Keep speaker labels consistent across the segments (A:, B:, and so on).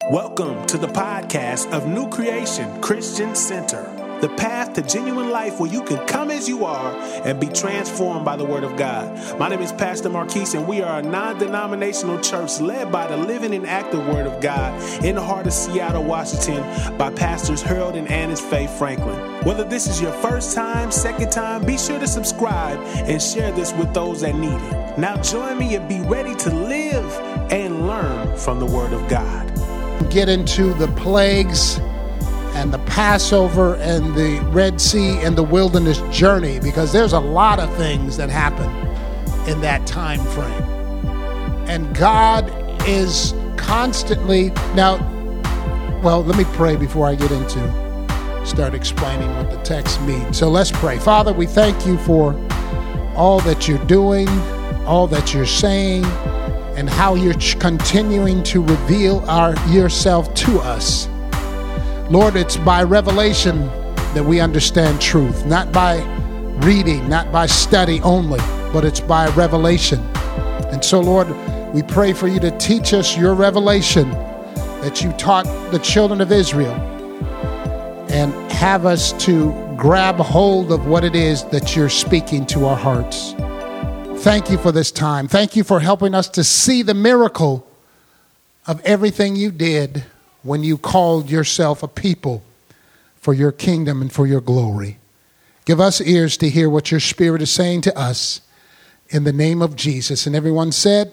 A: Welcome to the podcast of New Creation Christian Center, the path to genuine life where you can come as you are and be transformed by the Word of God. My name is Pastor Marquise, and we are a non-denominational church led by the living and active Word of God in the heart of Seattle, Washington, by Pastors Harold and Annis Faye Franklin. Whether this is your first time, second time, be sure to subscribe and share this with those that need it. Now join me and be ready to live and learn from the Word of God.
B: Get into the plagues and the Passover and the Red Sea and the wilderness journey, because there's a lot of things that happen in that time frame. And God is constantly, let me pray before I get into start explaining what the text means. So let's pray. Father, we thank you for all that you're doing, all that you're saying, and how you're continuing to reveal yourself to us. Lord, it's by revelation that we understand truth, not by reading, not by study only, but it's by revelation. And so, Lord, we pray for you to teach us your revelation that you taught the children of Israel, and have us to grab hold of what it is that you're speaking to our hearts. Thank you for this time. Thank you for helping us to see the miracle of everything you did when you called yourself a people for your kingdom and for your glory. Give us ears to hear what your Spirit is saying to us in the name of Jesus. And everyone said,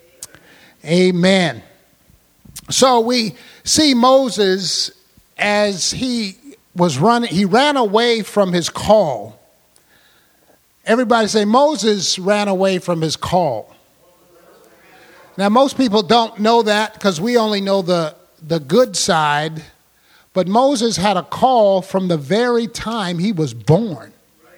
B: Amen. So we see Moses as he ran away from his call. Everybody say, Moses ran away from his call. Now, most people don't know that because we only know the good side. But Moses had a call from the very time he was born.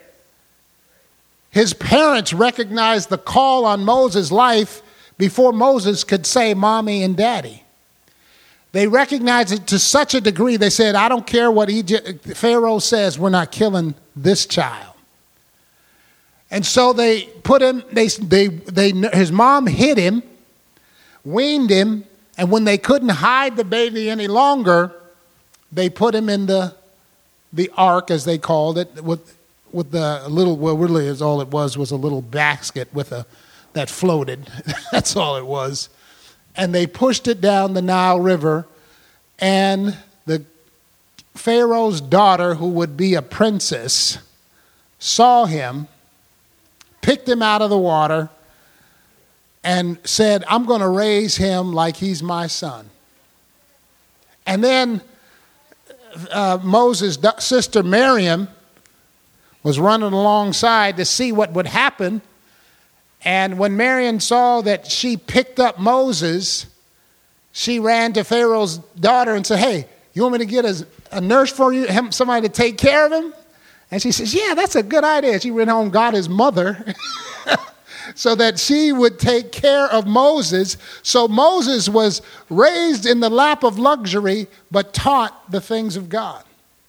B: His parents recognized the call on Moses' life before Moses could say mommy and daddy. They recognized it to such a degree, they said, I don't care what Pharaoh says, we're not killing this child. And so they put him, his mom hid him, weaned him, and when they couldn't hide the baby any longer, they put him in the ark, as they called it, with the little, well, really all it was a little basket that floated. That's all it was. And they pushed it down the Nile River, and the Pharaoh's daughter, who would be a princess, saw him, picked him out of the water, and said, I'm going to raise him like he's my son. And then Moses' sister Miriam was running alongside to see what would happen. And when Miriam saw that she picked up Moses, she ran to Pharaoh's daughter and said, hey, you want me to get a nurse for you, somebody to take care of him? And she says, yeah, that's a good idea. She went home, got his mother, so that she would take care of Moses. So Moses was raised in the lap of luxury, but taught the things of God.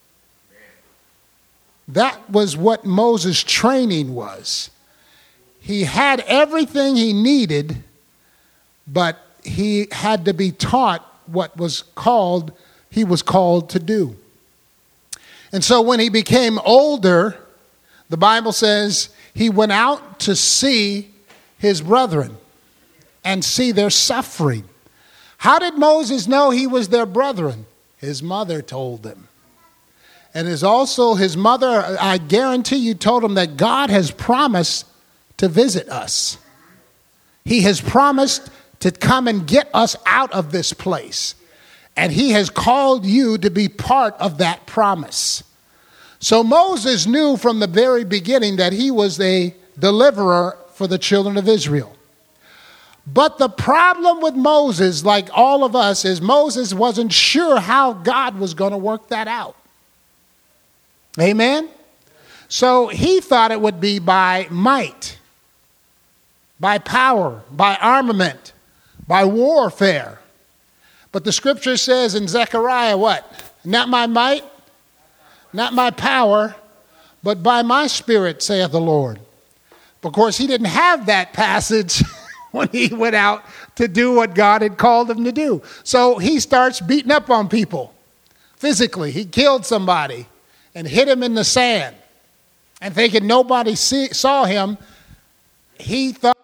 B: That was what Moses' training was. He had everything he needed, but he had to be taught what he was called to do. And so when he became older, the Bible says he went out to see his brethren and see their suffering. How did Moses know he was their brethren? His mother told him. And his mother, I guarantee you, told him that God has promised to visit us. He has promised to come and get us out of this place. And he has called you to be part of that promise. So Moses knew from the very beginning that he was a deliverer for the children of Israel. But the problem with Moses, like all of us, is Moses wasn't sure how God was going to work that out. Amen? So he thought it would be by might, by power, by armament, by warfare. But the scripture says in Zechariah what? Not my might, not my power, but by my spirit, saith the Lord. Of course, he didn't have that passage when he went out to do what God had called him to do. So he starts beating up on people physically. He killed somebody and hit him in the sand. And thinking nobody saw him, he thought,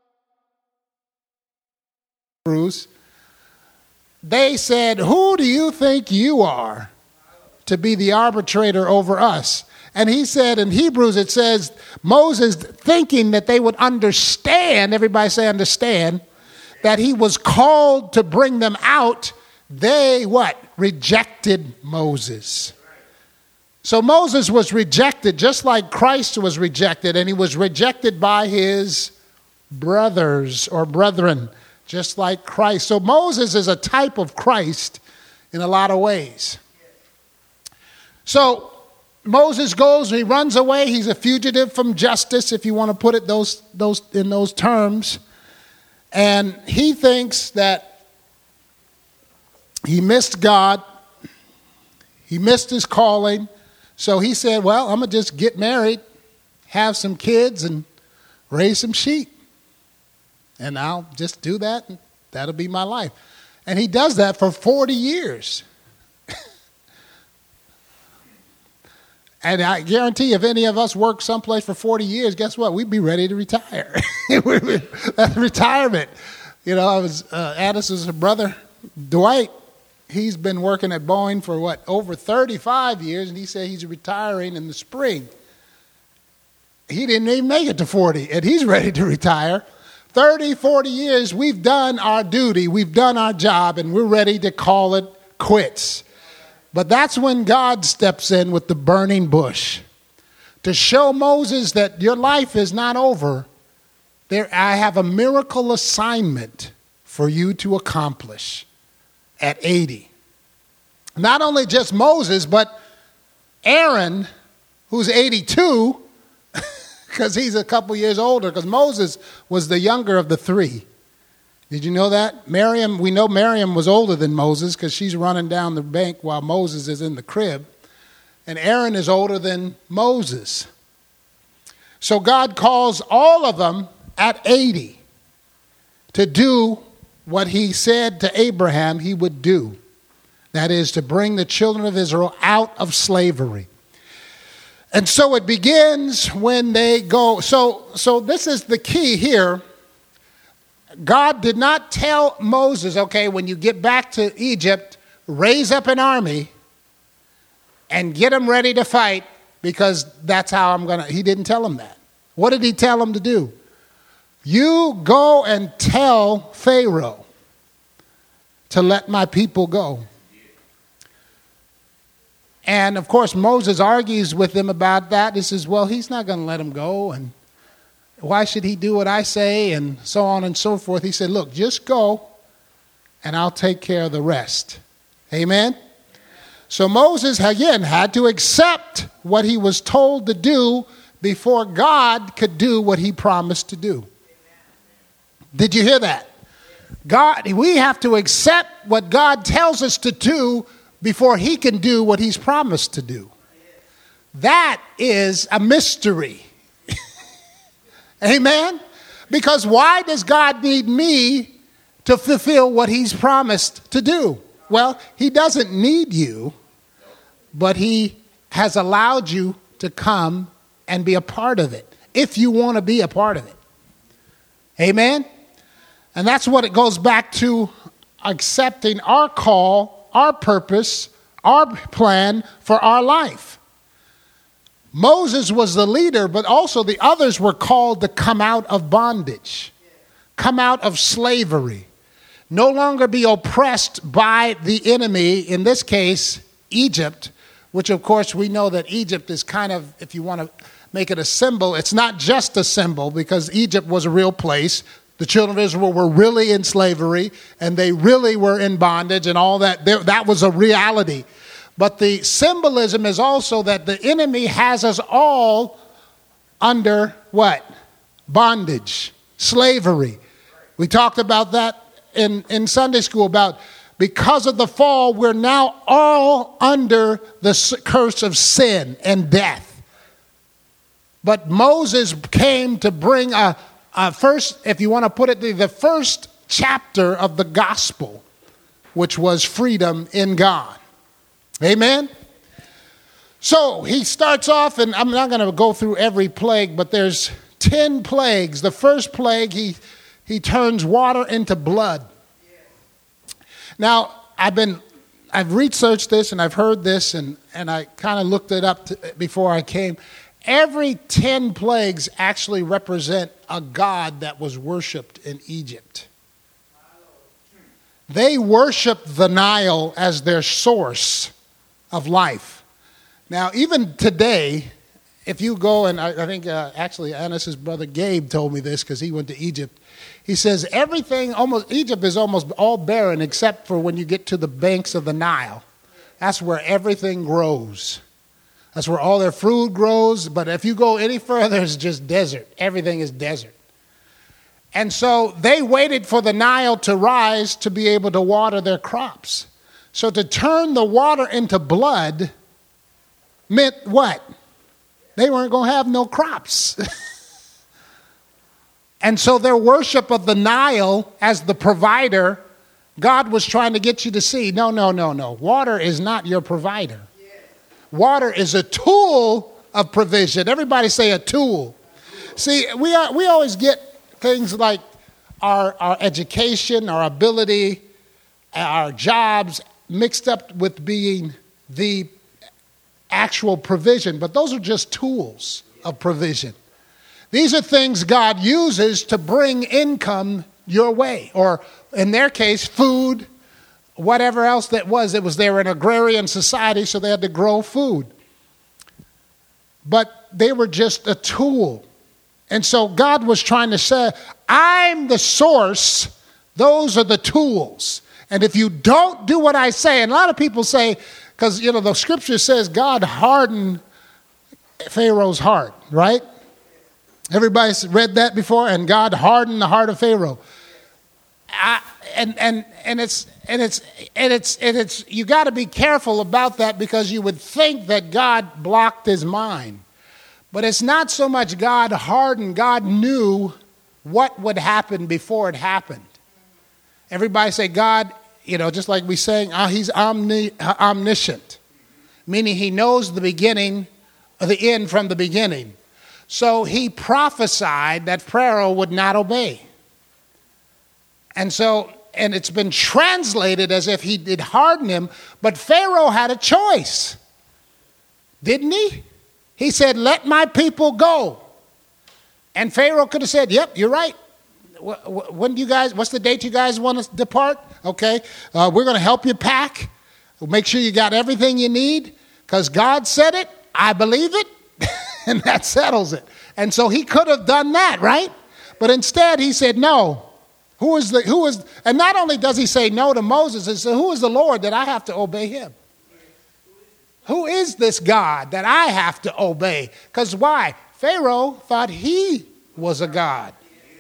B: Bruce, they said, who do you think you are to be the arbitrator over us? And he said, in Hebrews, it says, Moses, thinking that they would understand, everybody say understand, that he was called to bring them out, they what? Rejected Moses. So Moses was rejected just like Christ was rejected, and he was rejected by his brothers or brethren, just like Christ. So Moses is a type of Christ in a lot of ways. So Moses goes, he runs away, he's a fugitive from justice, if you want to put it in those terms. And he thinks that he missed God, he missed his calling. So he said, well, I'm going to just get married, have some kids, and raise some sheep. And I'll just do that, and that'll be my life. And he does that for 40 years. And I guarantee if any of us work someplace for 40 years, guess what? We'd be ready to retire. That's retirement. You know, Addis's brother, Dwight, he's been working at Boeing for over 35 years, and he said he's retiring in the spring. He didn't even make it to 40, and he's ready to retire. 30, 40 years, we've done our duty, we've done our job, and we're ready to call it quits. But that's when God steps in with the burning bush to show Moses that your life is not over. I have a miracle assignment for you to accomplish at 80. Not only just Moses, but Aaron, who's 82, because he's a couple years older, because Moses was the younger of the three. Did you know that? We know Miriam was older than Moses because she's running down the bank while Moses is in the crib. And Aaron is older than Moses. So God calls all of them at 80 to do what he said to Abraham he would do. That is, to bring the children of Israel out of slavery. And so it begins when they go. So this is the key here. God did not tell Moses, okay, when you get back to Egypt, raise up an army and get them ready to fight, because that's how he didn't tell him that. What did he tell him to do? You go and tell Pharaoh to let my people go. And of course, Moses argues with him about that. He says, well, he's not going to let him go, and why should he do what I say, and so on and so forth. He said, look, just go, and I'll take care of the rest. Amen? So Moses, again, had to accept what he was told to do before God could do what he promised to do. Did you hear that? We have to accept what God tells us to do before he can do what he's promised to do. That is a mystery. Amen? Because why does God need me to fulfill what he's promised to do? Well, he doesn't need you, but he has allowed you to come and be a part of it, if you want to be a part of it. Amen? And that's what it goes back to, accepting our call, our purpose, our plan for our life. Moses was the leader, but also the others were called to come out of bondage, come out of slavery, no longer be oppressed by the enemy, in this case, Egypt, which of course we know that Egypt is kind of, if you want to make it a symbol, it's not just a symbol, because Egypt was a real place. The children of Israel were really in slavery, and they really were in bondage and all that. That was a reality. But the symbolism is also that the enemy has us all under what? Bondage, slavery. We talked about that in Sunday school, about because of the fall, we're now all under the curse of sin and death. But Moses came to bring a first, if you want to put it, the first chapter of the gospel, which was freedom in God. Amen? So he starts off, and I'm not going to go through every plague, but there's 10 plagues. The first plague, he turns water into blood. Now, I've researched this, and I've heard this, and I kind of looked it up before I came. Every 10 plagues actually represent a god that was worshipped in Egypt. They worshiped the Nile as their source of life. Now, even today, if you go, and I think actually Annis's brother Gabe told me this because he went to Egypt. He says Egypt is almost all barren except for when you get to the banks of the Nile. That's where everything grows. That's where all their food grows. But if you go any further, it's just desert. Everything is desert. And so they waited for the Nile to rise to be able to water their crops. So to turn the water into blood meant what? They weren't going to have no crops. And so their worship of the Nile as the provider, God was trying to get you to see, no. Water is not your provider. Water is a tool of provision. Everybody say a tool. See, we always get things like our education, our ability, our jobs mixed up with being the actual provision. But those are just tools of provision. These are things God uses to bring income your way, or in their case, food, whatever else that was. They were an agrarian society, so they had to grow food. But they were just a tool. And so God was trying to say, I'm the source, those are the tools. And if you don't do what I say, and a lot of people say, because, the scripture says God hardened Pharaoh's heart, right? Everybody's read that before, and God hardened the heart of Pharaoh. And it's you got to be careful about that because you would think that God blocked his mind. But it's not so much God hardened. God knew what would happen before it happened. Everybody say God, just like we saying, he's omniscient, meaning he knows the beginning or the end from the beginning. So he prophesied that Pharaoh would not obey. And it's been translated as if he did harden him, but Pharaoh had a choice. Didn't he? He said, let my people go. And Pharaoh could have said, yep, you're right. What's the date you guys want to depart? Okay, we're going to help you pack. We'll make sure you got everything you need because God said it. I believe it. And that settles it. And so he could have done that, right? But instead he said, no. And not only does he say no to Moses, he said, who is the Lord that I have to obey him? Who is this God that I have to obey? Because why? Pharaoh thought he was a god.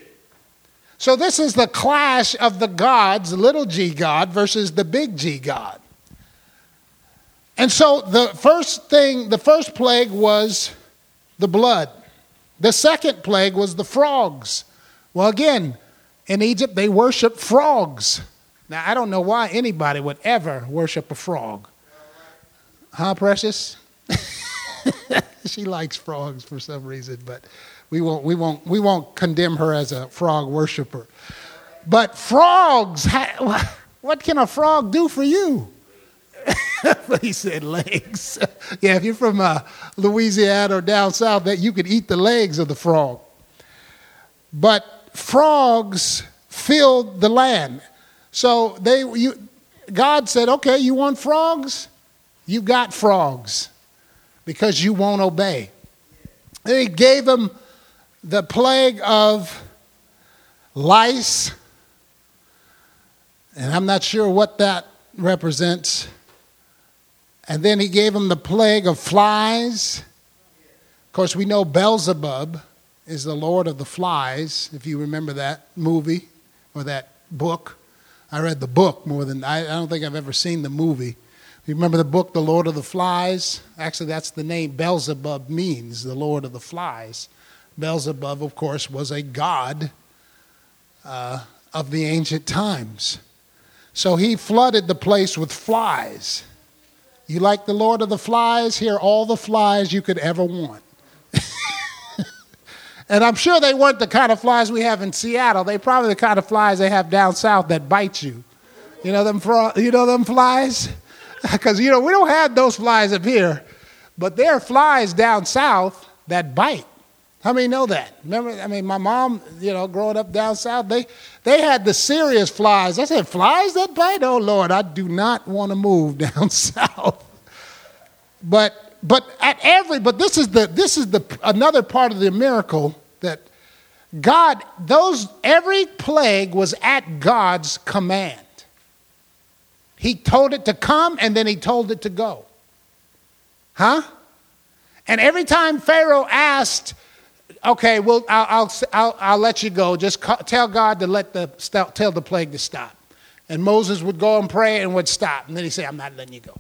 B: So this is the clash of the gods, little g God versus the big G God. And so the first plague was the blood. The second plague was the frogs. Well, again, in Egypt, they worship frogs. Now, I don't know why anybody would ever worship a frog. Huh, Precious? She likes frogs for some reason, but we won't condemn her as a frog worshiper. But frogs, what can a frog do for you? But he said legs. Yeah, if you're from Louisiana or down south, that you could eat the legs of the frog. But frogs filled the land. So God said, okay, you want frogs? You got frogs because you won't obey. And he gave them the plague of lice. And I'm not sure what that represents. And then he gave them the plague of flies. Of course, we know Beelzebub is the Lord of the Flies, if you remember that movie or that book. I read the book more than, I don't think I've ever seen the movie. You remember the book, The Lord of the Flies? Actually, that's the name Beelzebub means, the Lord of the Flies. Beelzebub, of course, was a god of the ancient times. So he flooded the place with flies. You like the Lord of the Flies? Here are all the flies you could ever want. And I'm sure they weren't the kind of flies we have in Seattle. They're probably the kind of flies they have down south that bite you. You know them flies? Because, we don't have those flies up here. But there are flies down south that bite. How many know that? Remember, my mom, growing up down south, they had the serious flies. I said, flies that bite? Oh, Lord, I do not want to move down south. But this is another part of the miracle that every plague was at God's command. He told it to come, and then he told it to go. Huh? And every time Pharaoh asked, okay, well, I'll let you go. Just tell God to tell the plague to stop. And Moses would go and pray and would stop. And then he'd say, I'm not letting you go.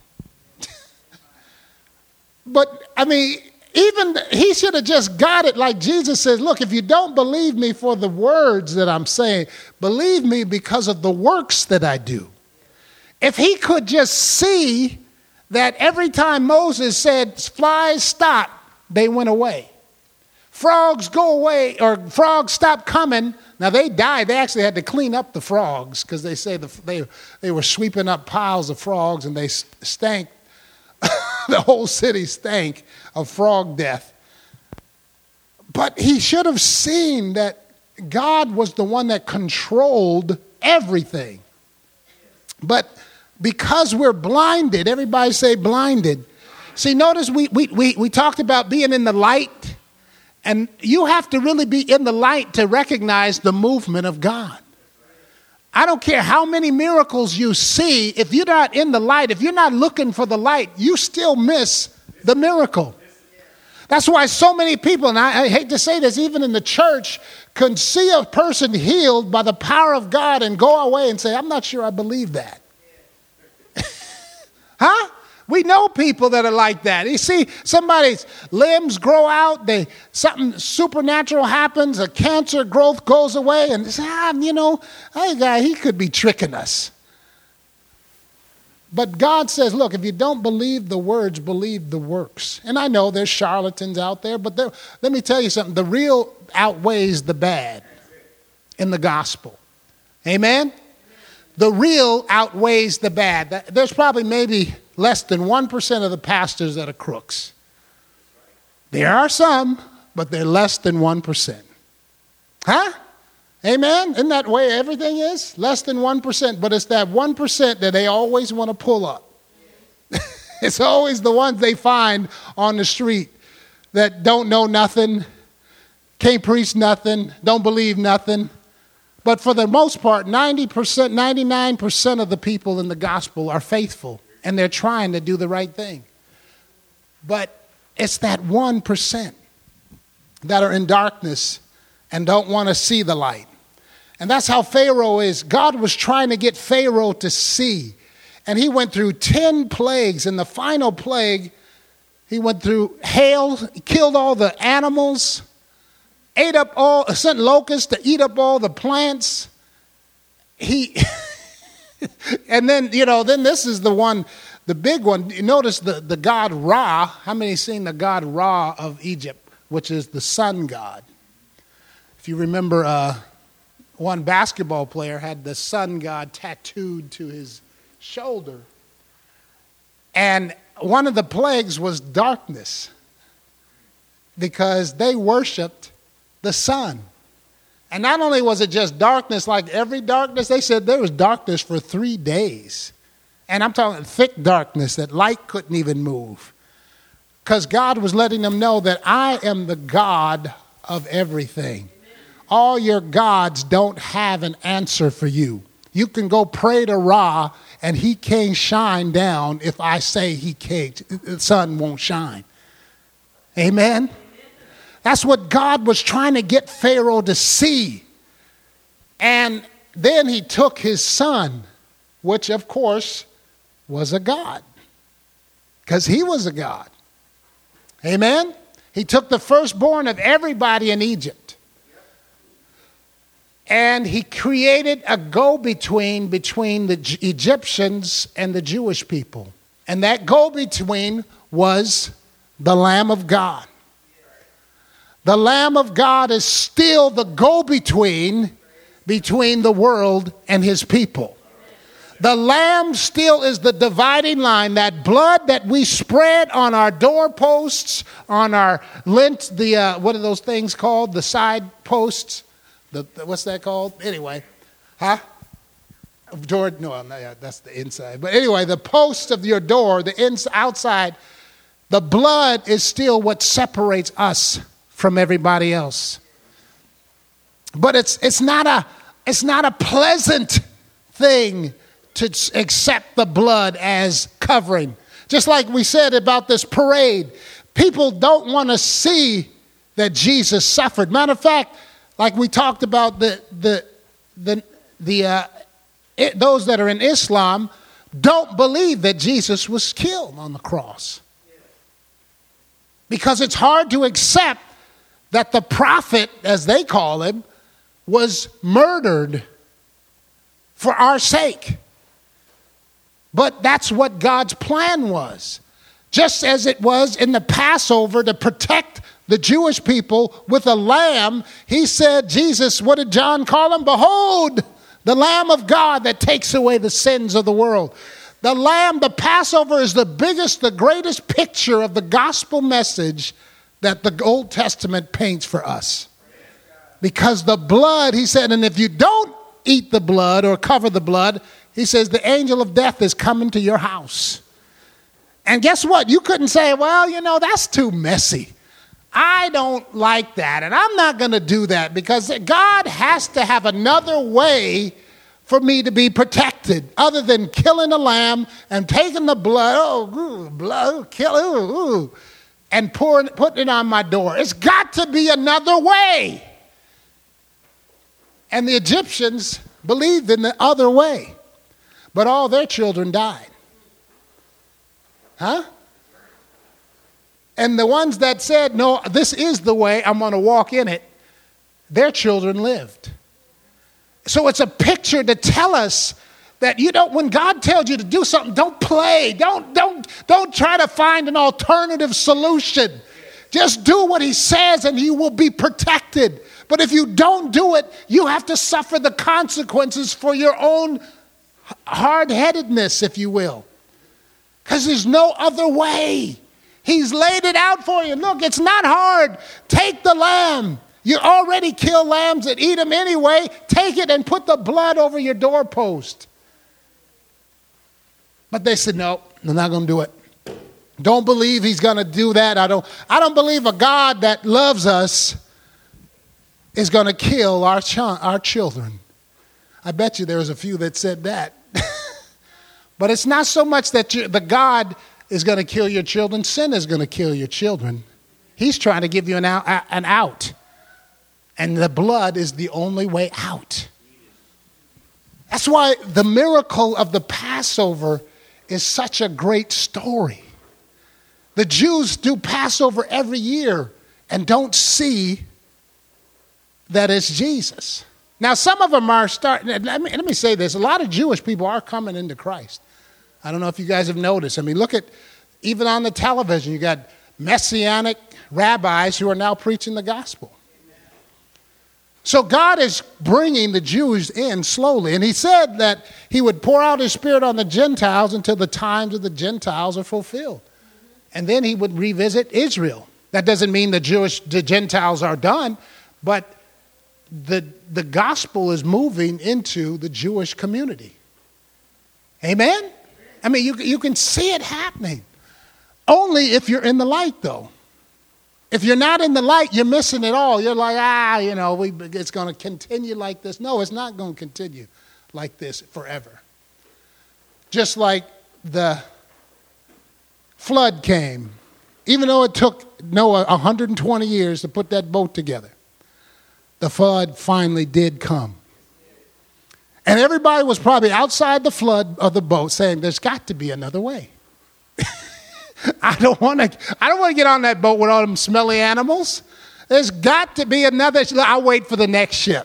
B: But, even he should have just got it like Jesus says, look, if you don't believe me for the words that I'm saying, believe me because of the works that I do. If he could just see that every time Moses said, flies stop, they went away. Frogs go away, or frogs stop coming. Now they died. They actually had to clean up the frogs because they say they were sweeping up piles of frogs and they stank. The whole city stank of frog death. But he should have seen that God was the one that controlled everything. But because we're blinded, everybody say blinded. See, notice we talked about being in the light, and you have to really be in the light to recognize the movement of God. I don't care how many miracles you see, if you're not in the light, if you're not looking for the light, you still miss the miracle. That's why so many people, and I hate to say this, even in the church, can see a person healed by the power of God and go away and say, I'm not sure I believe that. Huh? We know people that are like that. You see somebody's limbs grow out, something supernatural happens, a cancer growth goes away, and say, hey guy, he could be tricking us. But God says, look, if you don't believe the words, believe the works. And I know there's charlatans out there, but let me tell you something. The real outweighs the bad in the gospel. Amen? The real outweighs the bad. There's probably maybe less than 1% of the pastors that are crooks. There are some, but they're less than 1%. Huh? Amen? Isn't that the way everything is? Less than 1%, but it's that 1% that they always want to pull up. It's always the ones they find on the street that don't know nothing, can't preach nothing, don't believe nothing. But for the most part, 90%, 99% of the people in the gospel are faithful, and they're trying to do the right thing. But it's that 1% that are in darkness and don't want to see the light. And that's how Pharaoh is. God was trying to get Pharaoh to see. And he went through 10 plagues. And the final plague, he went through hail, killed all the animals, sent locusts to eat up all the plants. And then, then this is the one, the big one. You notice the god Ra. How many seen the god Ra of Egypt, which is the sun god? If you remember, one basketball player had the sun god tattooed to his shoulder. And one of the plagues was darkness, because they worshiped the sun. And not only was it just darkness like every darkness, they said there was darkness for 3 days. And I'm talking thick darkness that light couldn't even move. Because God was letting them know that I am the God of everything. All your gods don't have an answer for you. You can go pray to Ra and he can't shine down if I say he can't. The sun won't shine. Amen? That's what God was trying to get Pharaoh to see. And then he took his son, which of course was a god, because he was a god. Amen? He took the firstborn of everybody in Egypt. And he created a go-between between the Egyptians and the Jewish people. And that go-between was the Lamb of God. The Lamb of God is still the go-between between the world and his people. The Lamb still is the dividing line. That blood that we spread on our doorposts, on our lint, what are those things called? The side posts. What's that called? Anyway, Door? No, that's the inside. But anyway, the post of your door, the outside, the blood is still what separates us from everybody else. But it's not a pleasant thing to accept the blood as covering. Just like we said about this parade, people don't want to see that Jesus suffered. Matter of fact, like we talked about those that are in Islam don't believe that Jesus was killed on the cross. Because it's hard to accept that the prophet, as they call him, was murdered for our sake. But that's what God's plan was. Just as it was in the Passover to protect the Jewish people with a lamb, he said, Jesus, what did John call him? Behold, the Lamb of God that takes away the sins of the world. The Lamb, the Passover is the biggest, the greatest picture of the gospel message that the Old Testament paints for us. Because the blood, he said, and if you don't eat the blood or cover the blood, he says the angel of death is coming to your house. And guess what? You couldn't say, well, that's too messy. I don't like that, and I'm not going to do that because God has to have another way for me to be protected other than killing a lamb and taking the blood, and putting it on my door. It's got to be another way. And the Egyptians believed in the other way, but all their children died. And the ones that said, no, this is the way, I'm going to walk in it, their children lived. So it's a picture to tell us that, when God tells you to do something, don't play. Don't try to find an alternative solution. Just do what he says and you will be protected. But if you don't do it, you have to suffer the consequences for your own hard-headedness, if you will. Because there's no other way. He's laid it out for you. Look, it's not hard. Take the lamb. You already kill lambs and eat them anyway. Take it and put the blood over your doorpost. But they said, no, they're not going to do it. Don't believe he's going to do that. I don't believe a God that loves us is going to kill our children. I bet you there was a few that said that. But it's not so much that the God is going to kill your children. Sin is going to kill your children. He's trying to give you an out. And the blood is the only way out. That's why the miracle of the Passover is such a great story. The Jews do Passover every year and don't see that it's Jesus. Now, some of them are starting, let me say this, a lot of Jewish people are coming into Christ. I don't know if you guys have noticed. Look at, even on the television, you got Messianic rabbis who are now preaching the gospel. So God is bringing the Jews in slowly. And he said that he would pour out his Spirit on the Gentiles until the times of the Gentiles are fulfilled. And then he would revisit Israel. That doesn't mean the Gentiles are done, but the gospel is moving into the Jewish community. Amen? You can see it happening. Only if you're in the light, though. If you're not in the light, you're missing it all. You're like, it's going to continue like this. No, it's not going to continue like this forever. Just like the flood came. Even though it took Noah 120 years to put that boat together, the flood finally did come. And everybody was probably outside the flood of the boat saying, there's got to be another way. I don't want to get on that boat with all them smelly animals. There's got to be another. I'll wait for the next ship.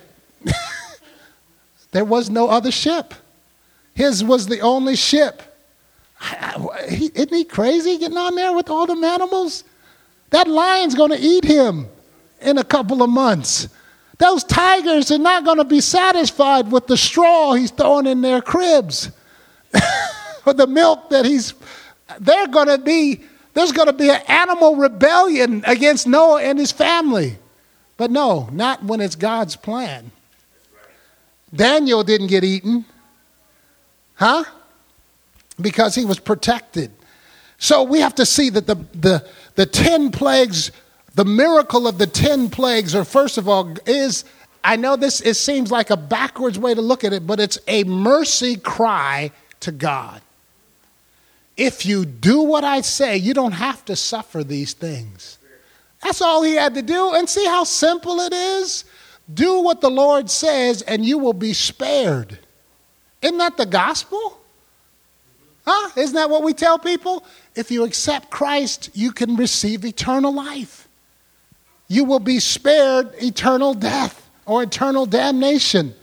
B: There was no other ship. His was the only ship. Isn't he crazy getting on there with all them animals? That lion's going to eat him in a couple of months. Those tigers are not going to be satisfied with the straw he's throwing in their cribs. Or the milk that there's going to be an animal rebellion against Noah and his family. But no, not when it's God's plan. Daniel didn't get eaten. Huh? Because he was protected. So we have to see that the 10 plagues, the miracle of the 10 plagues, or first of all, I know it seems like a backwards way to look at it, but it's a mercy cry to God. If you do what I say, you don't have to suffer these things. That's all he had to do. And see how simple it is? Do what the Lord says and you will be spared. Isn't that the gospel? Huh? Isn't that what we tell people? If you accept Christ, you can receive eternal life. You will be spared eternal death or eternal damnation.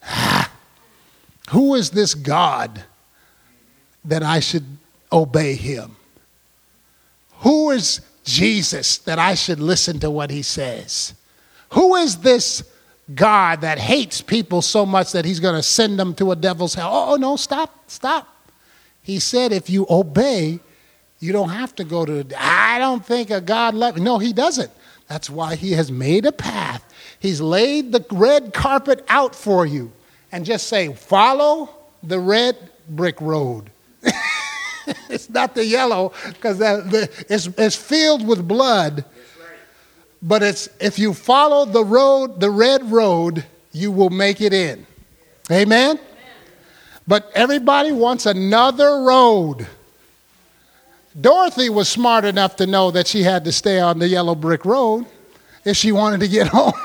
B: Who is this God that I should obey him? Who is Jesus that I should listen to what he says? Who is this God that hates people so much that he's going to send them to a devil's hell? Oh, no, stop. He said if you obey, you don't have to go to I don't think a God loves me. No, he doesn't. That's why he has made a path. He's laid the red carpet out for you. And just say, follow the red brick road. It's not the yellow, because it's filled with blood. But if you follow the road, the red road, you will make it in. Amen? But everybody wants another road. Dorothy was smart enough to know that she had to stay on the yellow brick road if she wanted to get home.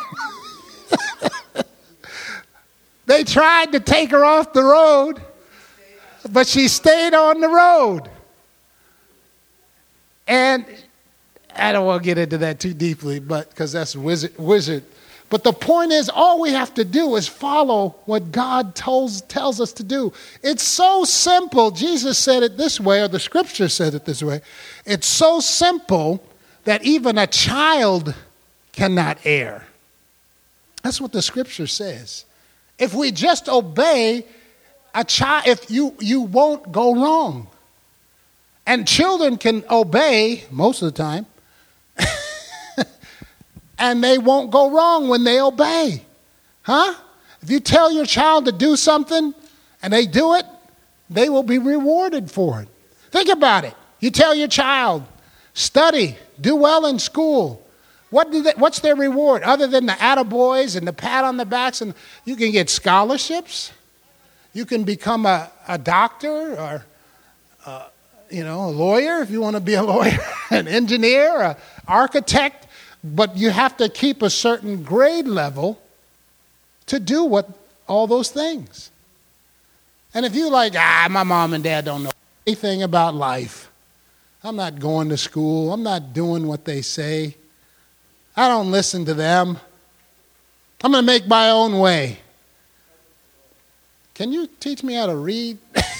B: They tried to take her off the road, but she stayed on the road. And I don't want to get into that too deeply, but because that's wizard. But the point is, all we have to do is follow what God tells us to do. It's so simple. Jesus said it this way, or the scripture said it this way. It's so simple that even a child cannot err. That's what the scripture says. If we just obey a child, if you won't go wrong. And children can obey most of the time. And they won't go wrong when they obey. Huh? If you tell your child to do something and they do it, they will be rewarded for it. Think about it. You tell your child, study, do well in school. What's their reward? Other than the attaboys and the pat on the backs, and you can get scholarships. You can become a doctor or a lawyer if you want to be a lawyer, an engineer, an architect. But you have to keep a certain grade level to do all those things. And if you my mom and dad don't know anything about life. I'm not going to school. I'm not doing what they say. I don't listen to them. I'm going to make my own way. Can you teach me how to read?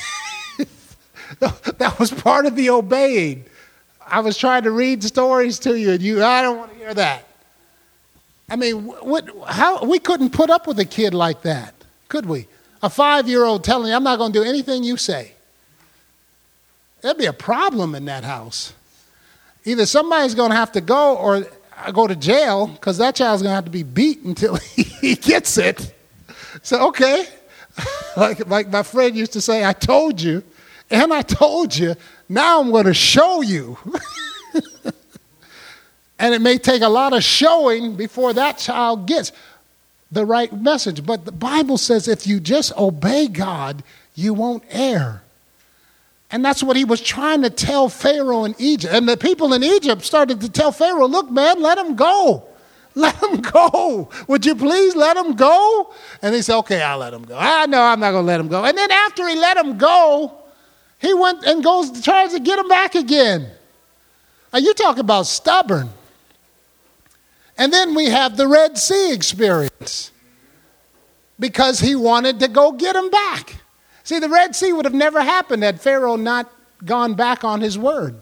B: That was part of the obeying. I was trying to read stories to you, and I don't want to hear that. I mean, how we couldn't put up with a kid like that, could we? A 5-year-old telling you, I'm not going to do anything you say. There'd be a problem in that house. Either somebody's going to have to go or go to jail, because that child's going to have to be beat until he gets it. So, okay. Like my friend used to say, I told you, and I told you, now I'm going to show you. And it may take a lot of showing before that child gets the right message. But the Bible says if you just obey God, you won't err. And that's what he was trying to tell Pharaoh in Egypt. And the people in Egypt started to tell Pharaoh, look, man, let him go. Let him go. Would you please let him go? And he said, okay, I'll let him go. No, I'm not going to let him go. And then after he let him go, he went and tries to get him back again. You talk about stubborn. And then we have the Red Sea experience because he wanted to go get them back. See, the Red Sea would have never happened had Pharaoh not gone back on his word.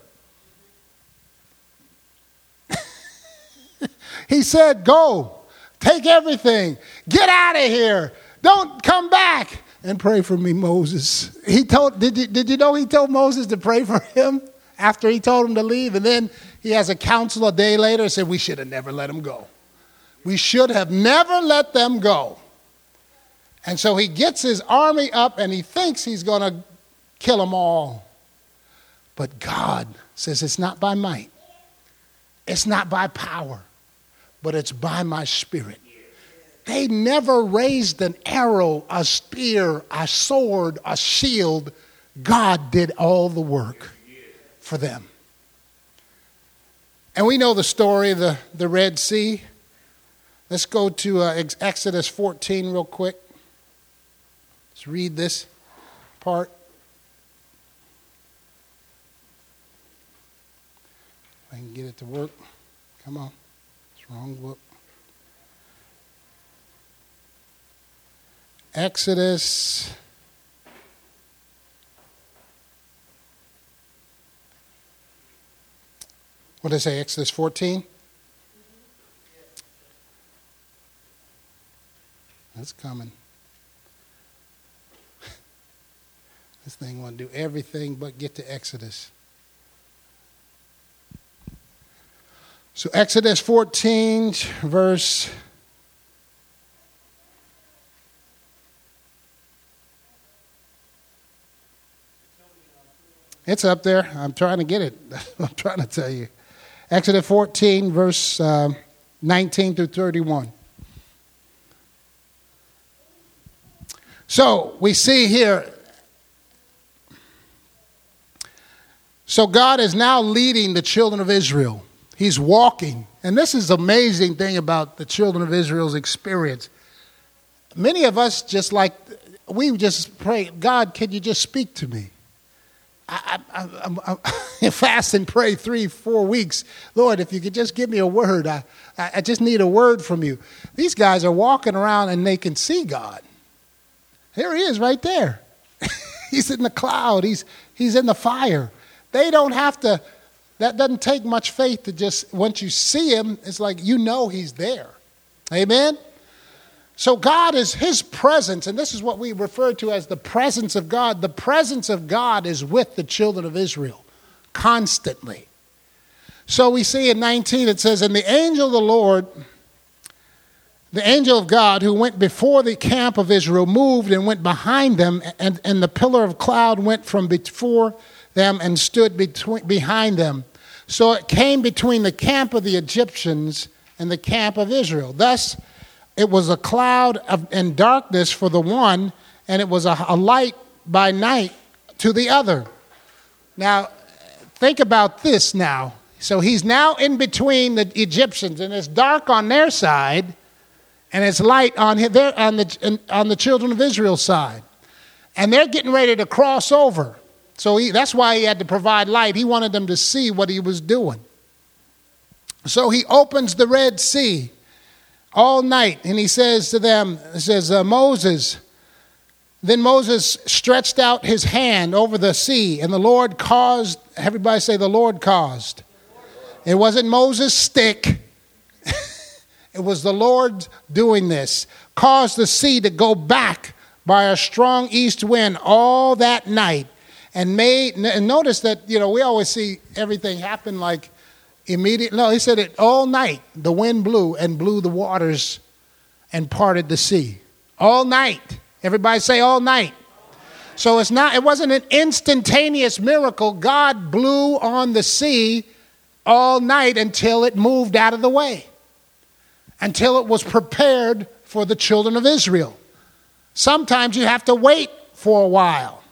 B: He said, go, take everything, get out of here, don't come back, and pray for me, Moses. Did you know he told Moses to pray for him after he told him to leave? And then he has a council a day later and said, we should have never let him go. We should have never let them go. And so he gets his army up and he thinks he's going to kill them all. But God says it's not by might. It's not by power. But it's by my Spirit. They never raised an arrow, a spear, a sword, a shield. God did all the work for them. And we know the story of the Red Sea. Let's go to Exodus 14 real quick. Let's read this part. If I can get it to work. Come on. It's the wrong book. Exodus. What did I say? Exodus 14? That's coming. This thing want to do everything but get to Exodus. So Exodus 14, verse... It's up there. I'm trying to get it. I'm trying to tell you. Exodus 14, verse 19 through 31. So we see here, so God is now leading the children of Israel. He's walking. And this is the amazing thing about the children of Israel's experience. Many of us we just pray, God, can you just speak to me? I fast and pray 3-4 weeks. Lord, if you could just give me a word. I just need a word from you. These guys are walking around and they can see God. There he is right there. He's in the cloud. He's in the fire. They don't have to, that doesn't take much faith to just, once you see him, it's like you know he's there. Amen? So God is his presence, and this is what we refer to as the presence of God. The presence of God is with the children of Israel constantly. So we see in 19 it says, and the angel of the Lord, the angel of God who went before the camp of Israel moved and went behind them, and the pillar of cloud went from before them and stood behind them. So it came between the camp of the Egyptians and the camp of Israel. Thus it was a cloud and darkness for the one, and it was a light by night to the other. Now, think about this now. So he's now in between the Egyptians, and it's dark on their side, and it's light on the children of Israel's side. And they're getting ready to cross over. So that's why he had to provide light. He wanted them to see what he was doing. So he opens the Red Sea all night, and he says to them, Moses. Then Moses stretched out his hand over the sea, and the Lord caused, everybody say the Lord caused. It wasn't Moses' stick. It was the Lord doing this. Caused the sea to go back by a strong east wind all that night. And notice that, we always see everything happen like immediately. No, he said it all night. The wind blew the waters and parted the sea. All night. Everybody say all night. So it wasn't an instantaneous miracle. God blew on the sea all night until it moved out of the way. Until it was prepared for the children of Israel. Sometimes you have to wait for a while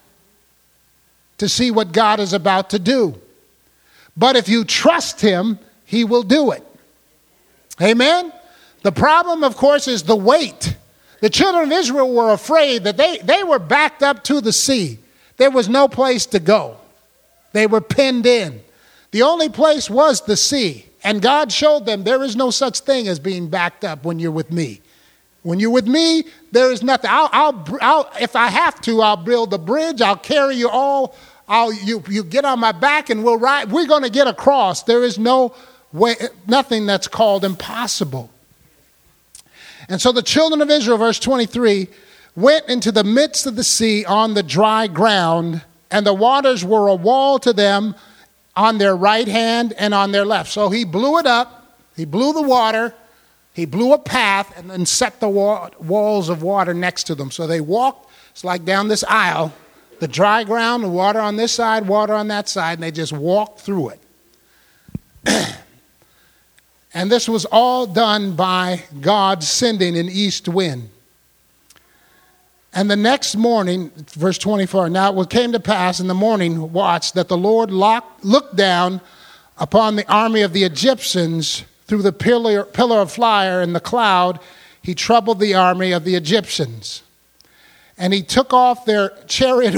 B: to see what God is about to do. But if you trust him, he will do it. Amen? The problem, of course, is the wait. The children of Israel were afraid that they were backed up to the sea. There was no place to go. They were pinned in. The only place was the sea. And God showed them there is no such thing as being backed up when you're with me. When you're with me, there is nothing. I'll if I have to, I'll build a bridge. I'll carry you all. You get on my back and we'll ride. We're going to get across. There is no way, nothing that's called impossible. And so the children of Israel, verse 23, went into the midst of the sea on the dry ground, and the waters were a wall to them on their right hand and on their left. So he blew it up. He blew the water. He blew a path and then set the walls of water next to them. So they walked, it's like down this aisle, the dry ground, the water on this side, water on that side, and they just walked through it. And this was all done by God sending an east wind. And the next morning, verse 24, now it came to pass in the morning watch that the Lord looked down upon the army of the Egyptians through the pillar of fire and the cloud. He troubled the army of the Egyptians. And he took off their chariot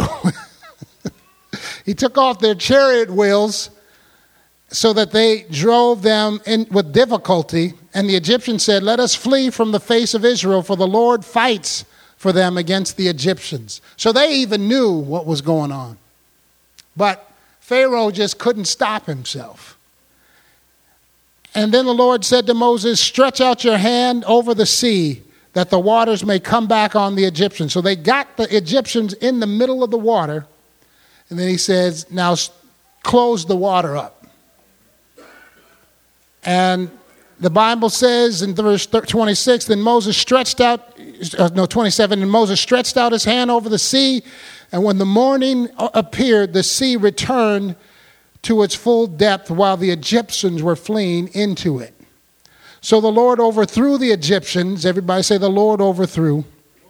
B: wheels so that they drove them in with difficulty. And the Egyptians said, let us flee from the face of Israel, for the Lord fights for them against the Egyptians. So they even knew what was going on. But Pharaoh just couldn't stop himself. And then the Lord said to Moses, stretch out your hand over the sea, that the waters may come back on the Egyptians. So they got the Egyptians in the middle of the water. And then he says, now close the water up. And the Bible says in verse 26, then Moses stretched out, 27, and Moses stretched out his hand over the sea. And when the morning appeared, the sea returned to its full depth while the Egyptians were fleeing into it. So the Lord overthrew the Egyptians. Everybody say the Lord overthrew.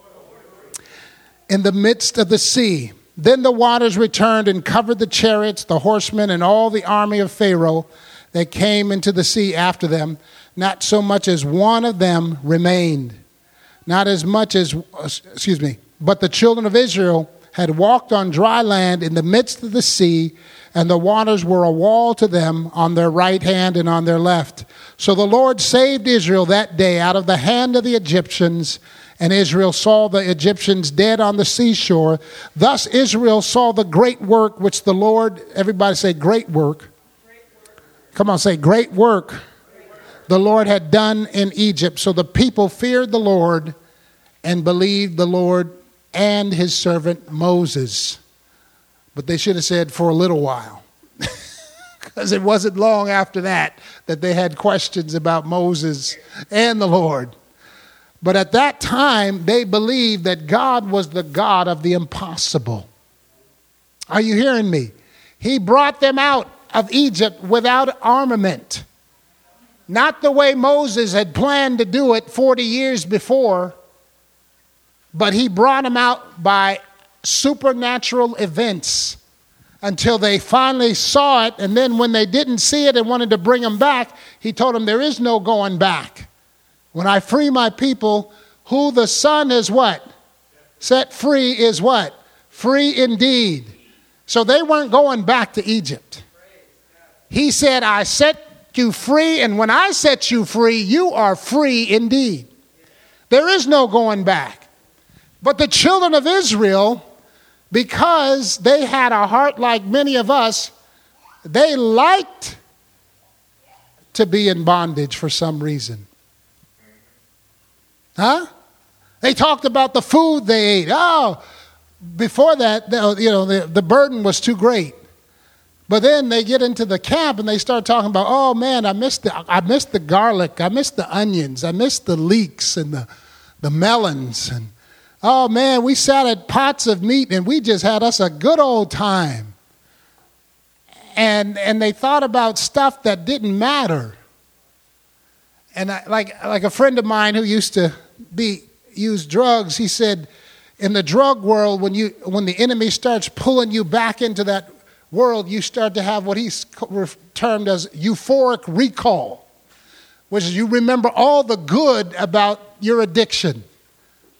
B: In the midst of the sea. Then the waters returned and covered the chariots, the horsemen, and all the army of Pharaoh that came into the sea after them. Not so much as one of them remained. Not as much as, but the children of Israel had walked on dry land in the midst of the sea, and the waters were a wall to them on their right hand and on their left. So the Lord saved Israel that day out of the hand of the Egyptians, and Israel saw the Egyptians dead on the seashore. Thus Israel saw the great work which the Lord, everybody say great work. Come on, say great work. The Lord had done in Egypt. So the people feared the Lord and believed the Lord and his servant Moses. But they should have said for a little while. Because it wasn't long after that they had questions about Moses and the Lord. But at that time, they believed that God was the God of the impossible. Are you hearing me? He brought them out of Egypt without armament. Not the way Moses had planned to do it 40 years before, but he brought them out by supernatural events until they finally saw it. And then when they didn't see it and wanted to bring them back, he told them there is no going back. When I free my people, who the Son has what? Set free is what? Free indeed. So they weren't going back to Egypt. He said, I set you free, and when I set you free, you are free indeed. There is no going back. But the children of Israel, because they had a heart like many of us, they liked to be in bondage for some reason. Huh? They talked about the food they ate. Oh, before that, the burden was too great. But then they get into the camp and they start talking about, oh man, I missed the garlic, I missed the onions, I missed the leeks and the melons, and oh man, we sat at pots of meat and we just had us a good old time. And they thought about stuff that didn't matter. And like a friend of mine who used to use drugs, he said, in the drug world, when the enemy starts pulling you back into that world, you start to have what he's termed as euphoric recall, which is you remember all the good about your addiction.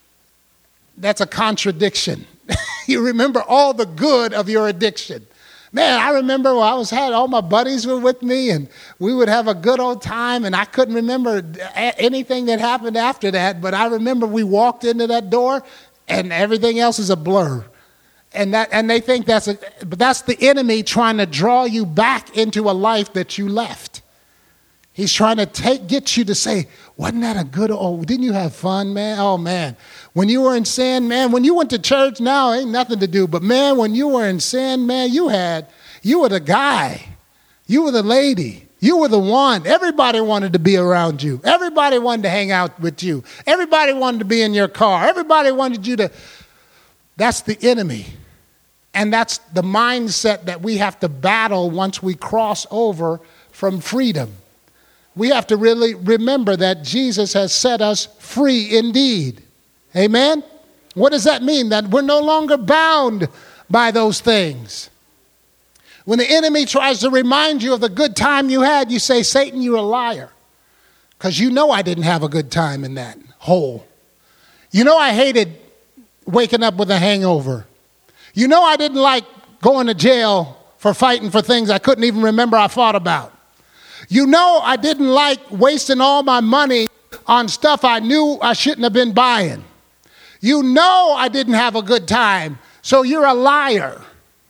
B: That's a contradiction. You remember all the good of your addiction. Man, I remember when had all my buddies were with me, and we would have a good old time, and I couldn't remember anything that happened after that, but I remember we walked into that door, and everything else is a blur. And they think but that's the enemy trying to draw you back into a life that you left. He's trying to get you to say, wasn't that a good didn't you have fun, man? Oh, man. When you were in sin, man, when you went to church, now ain't nothing to do. But, man, when you were in sin, man, you were the guy. You were the lady. You were the one. Everybody wanted to be around you. Everybody wanted to hang out with you. Everybody wanted to be in your car. Everybody wanted you to. That's the enemy. And that's the mindset that we have to battle once we cross over from freedom. We have to really remember that Jesus has set us free indeed. Amen? What does that mean? That we're no longer bound by those things. When the enemy tries to remind you of the good time you had, you say, Satan, you're a liar. Because you know I didn't have a good time in that hole. You know I hated waking up with a hangover. You know I didn't like going to jail for fighting for things I couldn't even remember I fought about. You know I didn't like wasting all my money on stuff I knew I shouldn't have been buying. You know I didn't have a good time, so you're a liar.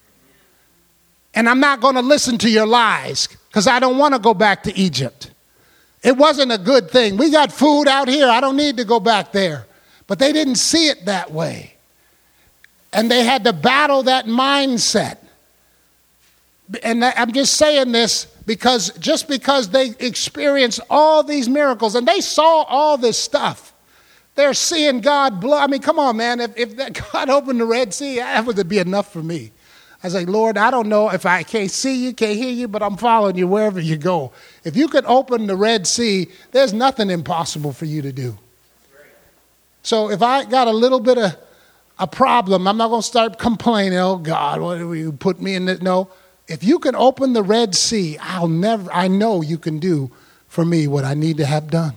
B: And I'm not going to listen to your lies because I don't want to go back to Egypt. It wasn't a good thing. We got food out here. I don't need to go back there. But they didn't see it that way. And they had to battle that mindset. And I'm just saying this because they experienced all these miracles and they saw all this stuff. They're seeing God blow. I mean, come on, man. If that God opened the Red Sea, that would be enough for me. I was like, Lord, I don't know if I can't see you, can't hear you, but I'm following you wherever you go. If you could open the Red Sea, there's nothing impossible for you to do. So if I got a little bit of a problem, I'm not going to start complaining, oh, God, what do you put me in this? No. If you can open the Red Sea, I know you can do for me what I need to have done.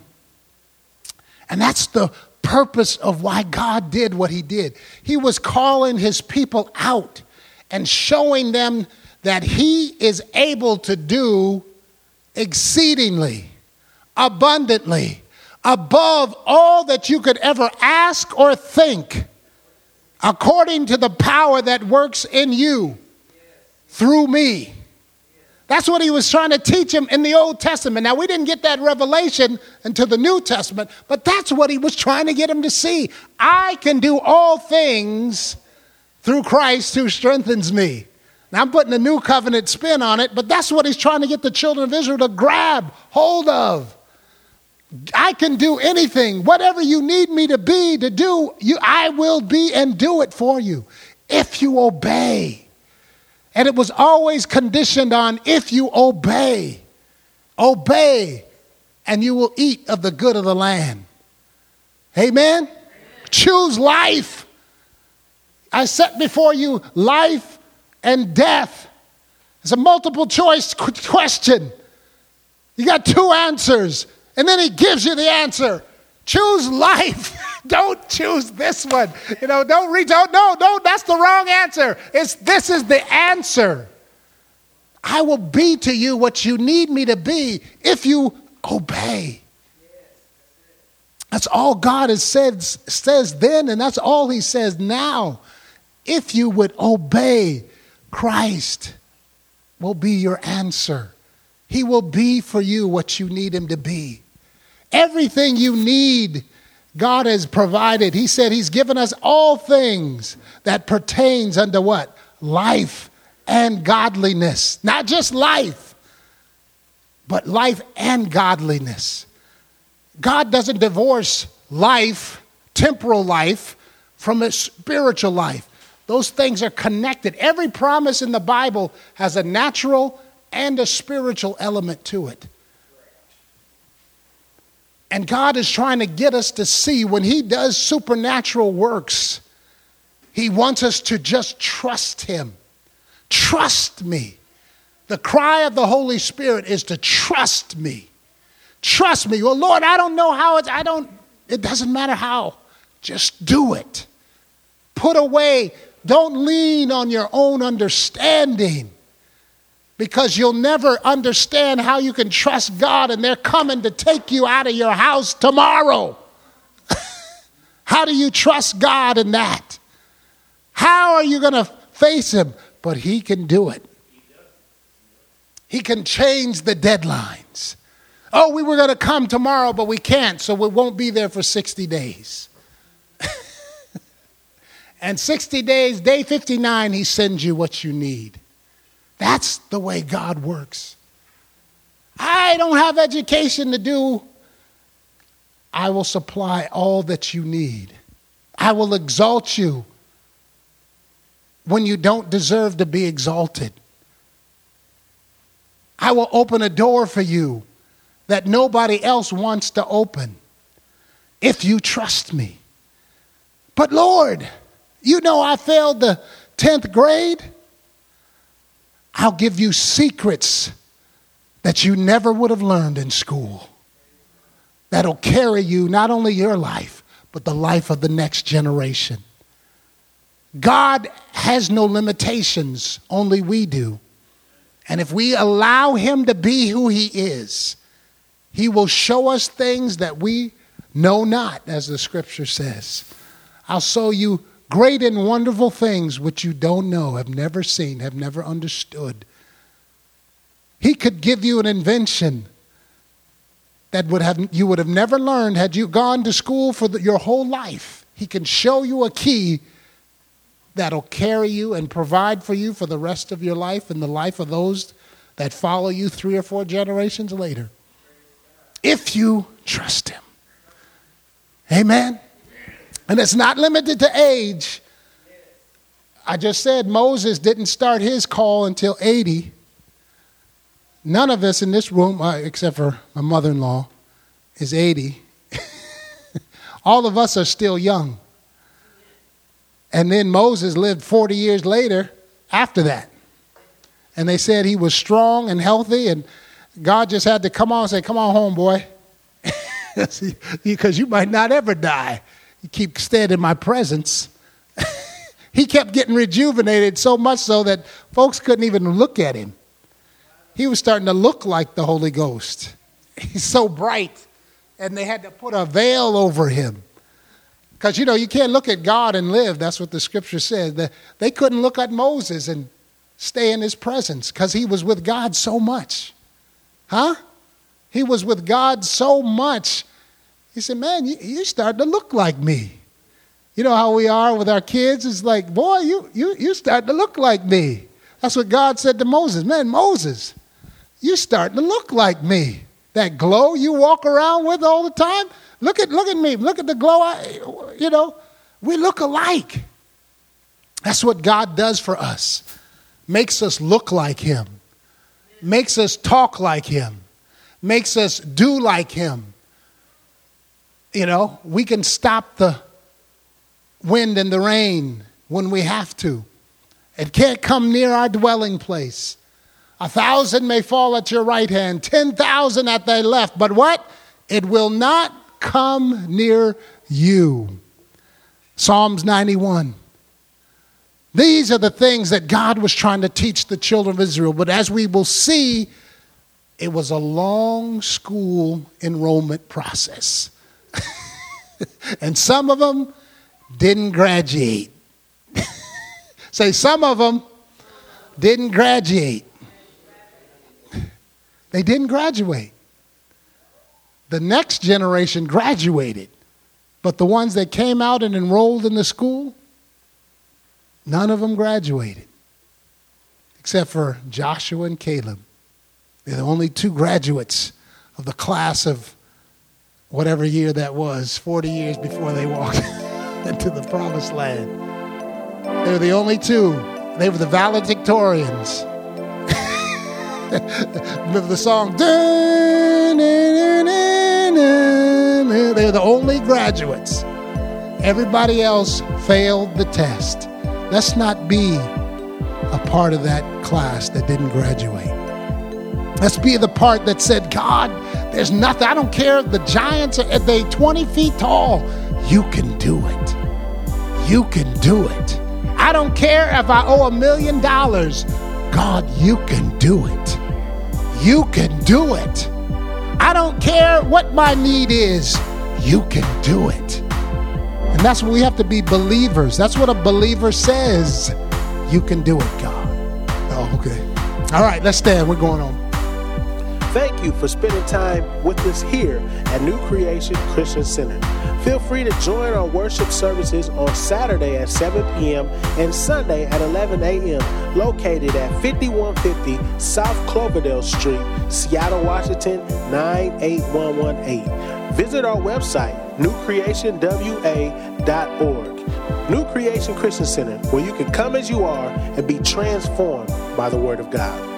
B: And that's the purpose of why God did what he did. He was calling his people out and showing them that he is able to do exceedingly, abundantly, above all that you could ever ask or think, according to the power that works in you through me. That's what he was trying to teach him in the Old Testament. Now, we didn't get that revelation until the New Testament, but that's what he was trying to get him to see. I can do all things through Christ who strengthens me. Now, I'm putting a new covenant spin on it, but that's what he's trying to get the children of Israel to grab hold of. I can do anything. Whatever you need me to be, to do, I will be and do it for you if you obey. And it was always conditioned on if you obey. Obey, and you will eat of the good of the land. Amen? Choose life. I set before you life and death. It's a multiple choice question. You got two answers. And then he gives you the answer. Choose life. Don't choose this one. Don't reach out. No, that's the wrong answer. This is the answer. I will be to you what you need me to be if you obey. That's all God has says then, and that's all he says now. If you would obey, Christ will be your answer. He will be for you what you need him to be. Everything you need, God has provided. He said he's given us all things that pertains unto what? Life and godliness. Not just life, but life and godliness. God doesn't divorce life, temporal life, from a spiritual life. Those things are connected. Every promise in the Bible has a natural and a spiritual element to it. And God is trying to get us to see when he does supernatural works, he wants us to just trust him. Trust me. The cry of the Holy Spirit is to trust me. Trust me. Well, Lord, I don't know how it doesn't matter how. Just do it. Put away. Don't lean on your own understanding. because you'll never understand how you can trust God and they're coming to take you out of your house tomorrow. How do you trust God in that? How are you going to face him? But he can do it. He can change the deadlines. Oh, we were going to come tomorrow, but we can't, so we won't be there for 60 days. And 60 days, day 59, he sends you what you need. That's the way God works. I don't have education to do. I will supply all that you need. I will exalt you when you don't deserve to be exalted. I will open a door for you that nobody else wants to open if you trust me. But Lord, you know I failed the 10th grade. I'll give you secrets that you never would have learned in school that'll carry you, not only your life, but the life of the next generation. God has no limitations, only we do. And if we allow him to be who he is, he will show us things that we know not, as the scripture says. I'll show you great and wonderful things which you don't know, have never seen, have never understood. He could give you an invention that you would have never learned had you gone to school for your whole life. He can show you a key that'll carry you and provide for you for the rest of your life and the life of those that follow you 3 or 4 generations later. If you trust him. Amen. And it's not limited to age. I just said Moses didn't start his call until 80. None of us in this room, except for my mother-in-law, is 80. All of us are still young. And then Moses lived 40 years later after that. And they said he was strong and healthy, and God just had to come on and say, come on home, boy. Because you might not ever die. You keep staying in my presence. He kept getting rejuvenated so much so that folks couldn't even look at him. He was starting to look like the Holy Ghost. He's so bright. And they had to put a veil over him. Because, you can't look at God and live. That's what the scripture says. They couldn't look at Moses and stay in his presence because he was with God so much. Huh? He was with God so much. He said, man, you're starting to look like me. You know how we are with our kids? It's like, boy, you starting to look like me. That's what God said to Moses. Man, Moses, you're starting to look like me. That glow you walk around with all the time. Look at me. Look at the glow. We look alike. That's what God does for us. Makes us look like him. Makes us talk like him. Makes us do like him. We can stop the wind and the rain when we have to. It can't come near our dwelling place. 1,000 may fall at your right hand, 10,000 at thy left, but what? It will not come near you. Psalms 91. These are the things that God was trying to teach the children of Israel. But as we will see, it was a long school enrollment process. And some of them didn't graduate. Say, some of them didn't graduate. They didn't graduate. The next generation graduated. But the ones that came out and enrolled in the school, none of them graduated. Except for Joshua and Caleb. They're the only 2 graduates of the class of whatever year that was, 40 years before they walked into the promised land. They were the only 2. They were the valedictorians. Remember the song? They were the only graduates. Everybody else failed the test. Let's not be a part of that class that didn't graduate. Let's be the part that said, God, there's nothing. I don't care if the giants are 20 feet tall. You can do it. You can do it. I don't care if I owe $1 million. God, you can do it. You can do it. I don't care what my need is. You can do it. And that's what we have to be, believers. That's what a believer says. You can do it, God. Oh, okay. All right, let's stand. We're going on.
A: Thank you for spending time with us here at New Creation Christian Center. Feel free to join our worship services on Saturday at 7 p.m. and Sunday at 11 a.m. located at 5150 South Cloverdale Street, Seattle, Washington, 98118. Visit our website, newcreationwa.org. New Creation Christian Center, where you can come as you are and be transformed by the Word of God.